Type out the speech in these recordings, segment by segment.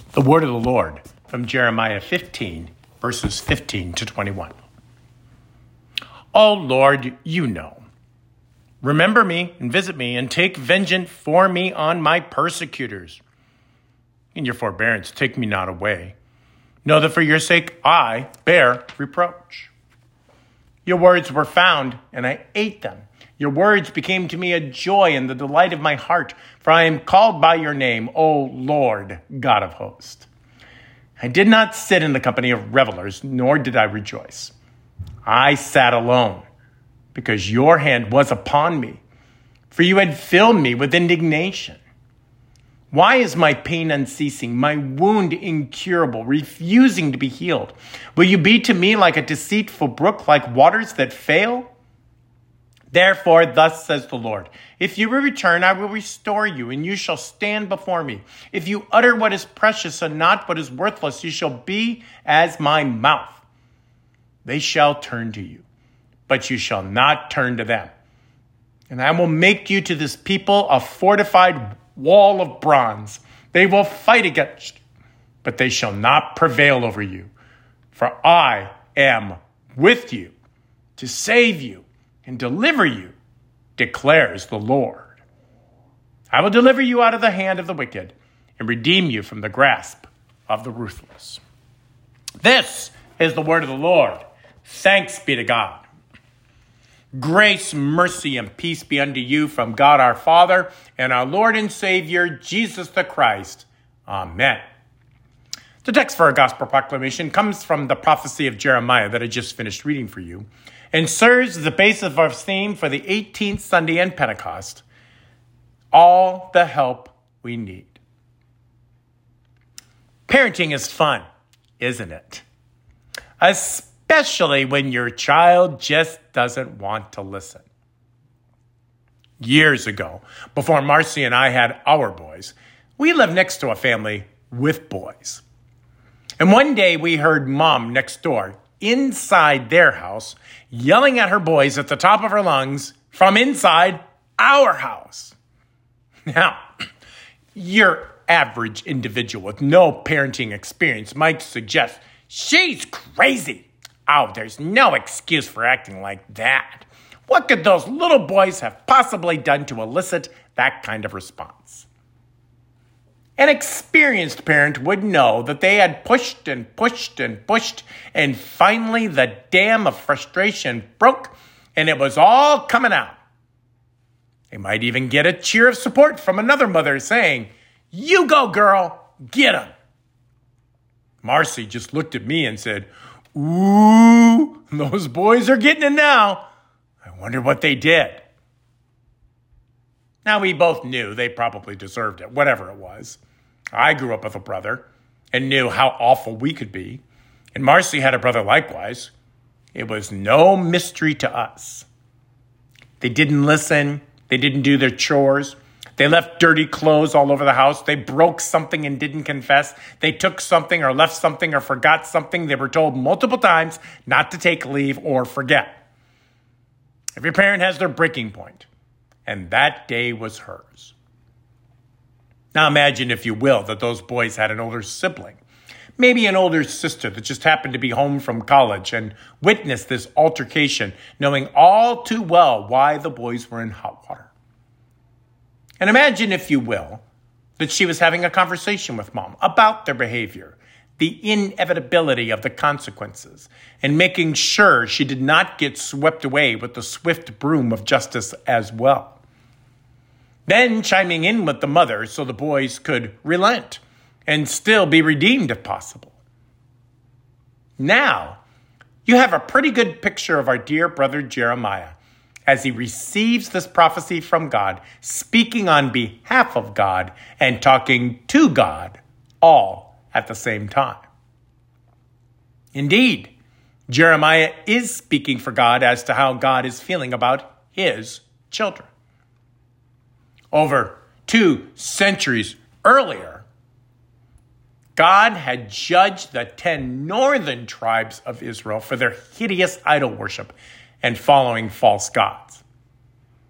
The word of the Lord from Jeremiah 15, verses 15 to 21. O Lord, you know. Remember me and visit me and take vengeance for me on my persecutors. In your forbearance, take me not away. Know that for your sake I bear reproach. Your words were found, and I ate them. Your words became to me a joy and the delight of my heart, for I am called by your name, O Lord, God of hosts. I did not sit in the company of revelers, nor did I rejoice. I sat alone, because your hand was upon me, for you had filled me with indignation. Why is my pain unceasing, my wound incurable, refusing to be healed? Will you be to me like a deceitful brook, like waters that fail? Therefore, thus says the Lord, if you will return, I will restore you, and you shall stand before me. If you utter what is precious and not what is worthless, you shall be as my mouth. They shall turn to you, but you shall not turn to them. And I will make you to this people a fortified wall of bronze. They will fight against you, but they shall not prevail over you. For I am with you to save you and deliver you, declares the Lord. I will deliver you out of the hand of the wicked and redeem you from the grasp of the ruthless. This is the word of the Lord. Thanks be to God. Grace, mercy, and peace be unto you from God our Father and our Lord and Savior, Jesus the Christ. Amen. The text for our gospel proclamation comes from the prophecy of Jeremiah that I just finished reading for you and serves as the basis of our theme for the 18th Sunday and Pentecost, all the help we need. Parenting is fun, isn't it? Especially when your child just doesn't want to listen. Years ago, before Marcy and I had our boys, we lived next to a family with boys. And one day we heard Mom next door, inside their house, yelling at her boys at the top of her lungs from inside our house. Now, your average individual with no parenting experience might suggest, she's crazy. Oh, there's no excuse for acting like that. What could those little boys have possibly done to elicit that kind of response? An experienced parent would know that they had pushed and pushed and pushed, and finally the dam of frustration broke, and it was all coming out. They might even get a cheer of support from another mother saying, "You go, girl, get him." Marcy just looked at me and said, "Ooh, those boys are getting it now. I wonder what they did." Now, we both knew they probably deserved it, whatever it was. I grew up with a brother and knew how awful we could be. And Marcy had a brother likewise. It was no mystery to us. They didn't listen. They didn't do their chores. They left dirty clothes all over the house. They broke something and didn't confess. They took something or left something or forgot something they were told multiple times not to take leave or forget. Every parent has their breaking point, and that day was hers. Now imagine, if you will, that those boys had an older sibling, maybe an older sister that just happened to be home from college and witnessed this altercation, knowing all too well why the boys were in hot water. And imagine, if you will, that she was having a conversation with Mom about their behavior, the inevitability of the consequences, and making sure she did not get swept away with the swift broom of justice as well. Then chiming in with the mother so the boys could relent and still be redeemed if possible. Now, you have a pretty good picture of our dear brother Jeremiah as he receives this prophecy from God, speaking on behalf of God and talking to God all at the same time. Indeed, Jeremiah is speaking for God as to how God is feeling about his children. Over 2 centuries earlier, God had judged the 10 northern tribes of Israel for their hideous idol worship and following false gods.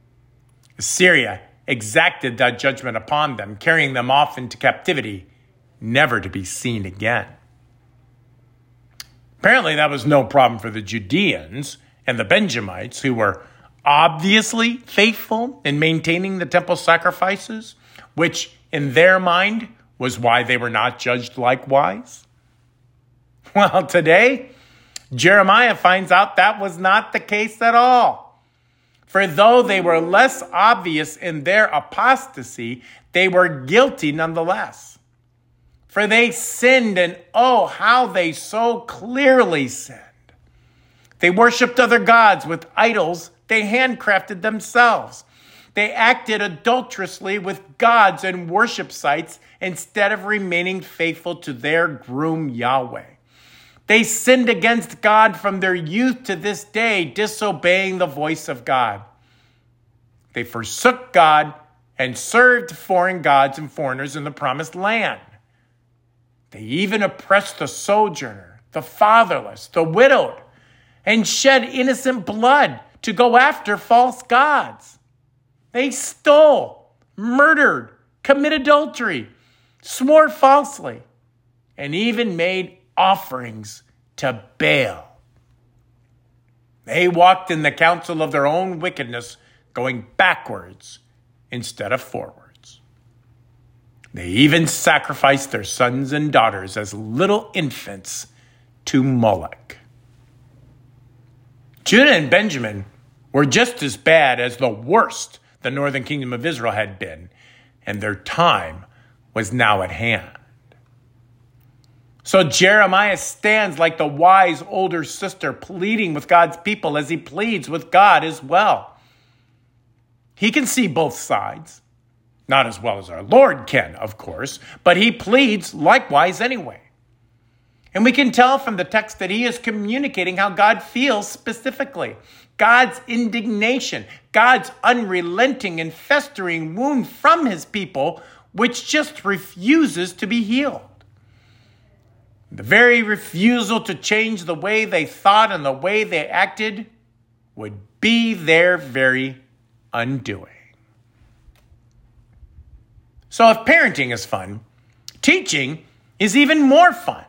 Assyria exacted that judgment upon them, carrying them off into captivity never to be seen again. Apparently, that was no problem for the Judeans and the Benjamites, who were obviously faithful in maintaining the temple sacrifices, which in their mind was why they were not judged likewise. Well, today, Jeremiah finds out that was not the case at all. For though they were less obvious in their apostasy, they were guilty nonetheless. For they sinned, and oh, how they so clearly sinned. They worshipped other gods with idols they handcrafted themselves. They acted adulterously with gods and worship sites instead of remaining faithful to their groom Yahweh. They sinned against God from their youth to this day, disobeying the voice of God. They forsook God and served foreign gods and foreigners in the promised land. They even oppressed the sojourner, the fatherless, the widowed, and shed innocent blood to go after false gods. They stole, murdered, committed adultery, swore falsely, and even made offerings to Baal. They walked in the counsel of their own wickedness, going backwards instead of forwards. They even sacrificed their sons and daughters as little infants to Moloch. Judah and Benjamin were just as bad as the worst the northern kingdom of Israel had been, and their time was now at hand. So Jeremiah stands like the wise older sister, pleading with God's people as he pleads with God as well. He can see both sides, not as well as our Lord can, of course, but he pleads likewise anyway. And we can tell from the text that he is communicating how God feels specifically. God's indignation, God's unrelenting and festering wound from his people, which just refuses to be healed. The very refusal to change the way they thought and the way they acted would be their very undoing. So if parenting is fun, teaching is even more fun.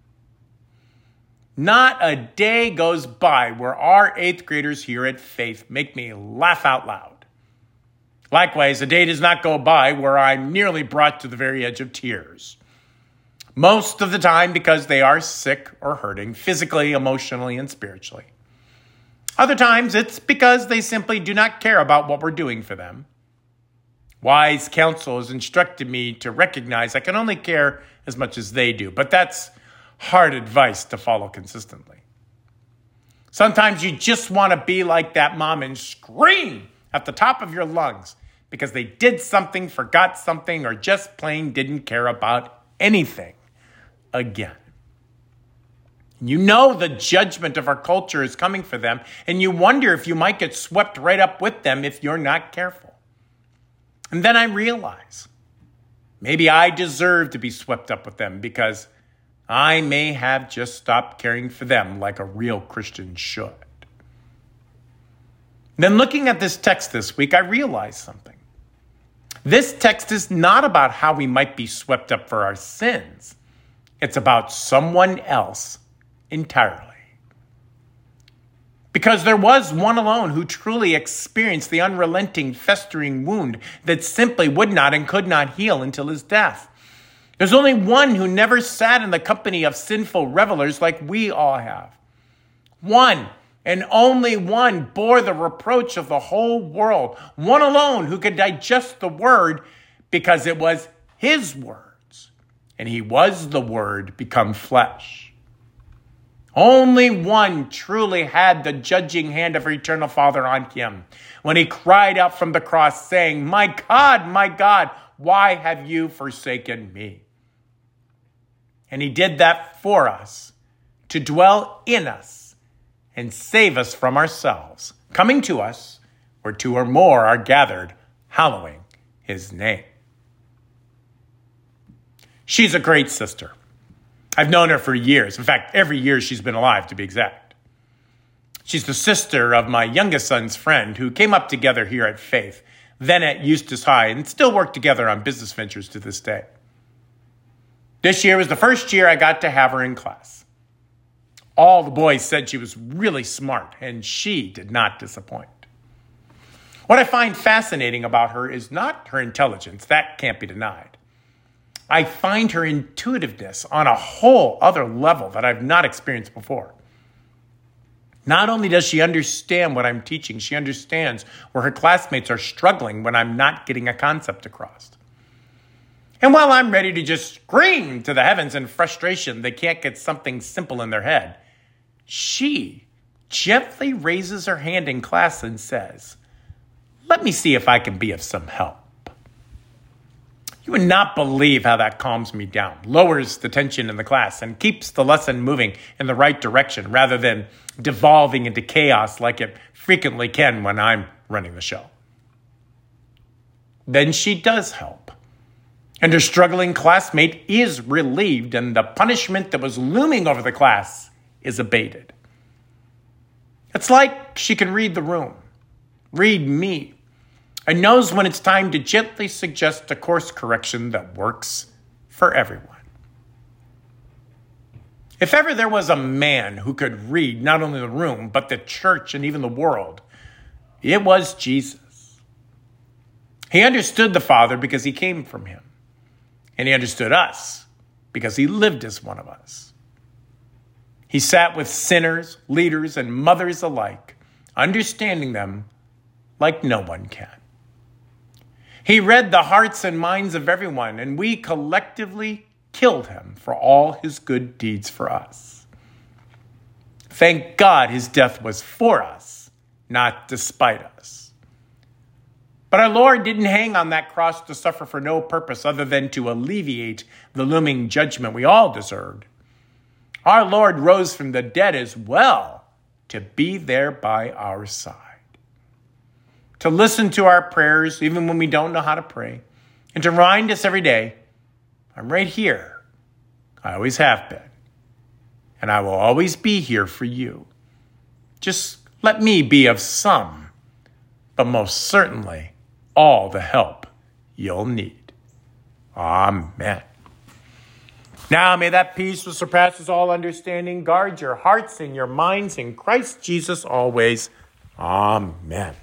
Not a day goes by where our 8th graders here at Faith make me laugh out loud. Likewise, a day does not go by where I'm nearly brought to the very edge of tears. Most of the time because they are sick or hurting, physically, emotionally, and spiritually. Other times it's because they simply do not care about what we're doing for them. Wise counsel has instructed me to recognize I can only care as much as they do, but that's hard advice to follow consistently. Sometimes you just want to be like that mom and scream at the top of your lungs because they did something, forgot something, or just plain didn't care about anything again. You know the judgment of our culture is coming for them, and you wonder if you might get swept right up with them if you're not careful. And then I realize maybe I deserve to be swept up with them because I may have just stopped caring for them like a real Christian should. Then looking at this text this week, I realized something. This text is not about how we might be swept up for our sins. It's about someone else entirely. Because there was one alone who truly experienced the unrelenting, festering wound that simply would not and could not heal until his death. There's only one who never sat in the company of sinful revelers like we all have. One, and only one, bore the reproach of the whole world. One alone who could digest the word because it was his words. And he was the word become flesh. Only one truly had the judging hand of our eternal Father on him when he cried out from the cross saying, my God, why have you forsaken me? And he did that for us, to dwell in us and save us from ourselves, coming to us where 2 or more are gathered, hallowing his name. She's a great sister. I've known her for years. In fact, every year she's been alive, to be exact. She's the sister of my youngest son's friend who came up together here at Faith, then at Eustis High, and still work together on business ventures to this day. This year was the first year I got to have her in class. All the boys said she was really smart, and she did not disappoint. What I find fascinating about her is not her intelligence. That can't be denied. I find her intuitiveness on a whole other level that I've not experienced before. Not only does she understand what I'm teaching, she understands where her classmates are struggling when I'm not getting a concept across. And while I'm ready to just scream to the heavens in frustration they can't get something simple in their head, she gently raises her hand in class and says, "Let me see if I can be of some help." You would not believe how that calms me down, lowers the tension in the class, and keeps the lesson moving in the right direction rather than devolving into chaos like it frequently can when I'm running the show. Then she does help, and her struggling classmate is relieved, and the punishment that was looming over the class is abated. It's like she can read the room, read me, and knows when it's time to gently suggest a course correction that works for everyone. If ever there was a man who could read not only the room, but the church and even the world, it was Jesus. He understood the Father because he came from him. And he understood us because he lived as one of us. He sat with sinners, leaders, and mothers alike, understanding them like no one can. He read the hearts and minds of everyone, and we collectively killed him for all his good deeds for us. Thank God his death was for us, not despite us. But our Lord didn't hang on that cross to suffer for no purpose other than to alleviate the looming judgment we all deserved. Our Lord rose from the dead as well to be there by our side, to listen to our prayers even when we don't know how to pray, and to remind us every day, I'm right here. I always have been. And I will always be here for you. Just let me be of some, but most certainly all the help you'll need. Amen. Now may that peace which surpasses all understanding guard your hearts and your minds in Christ Jesus always. Amen.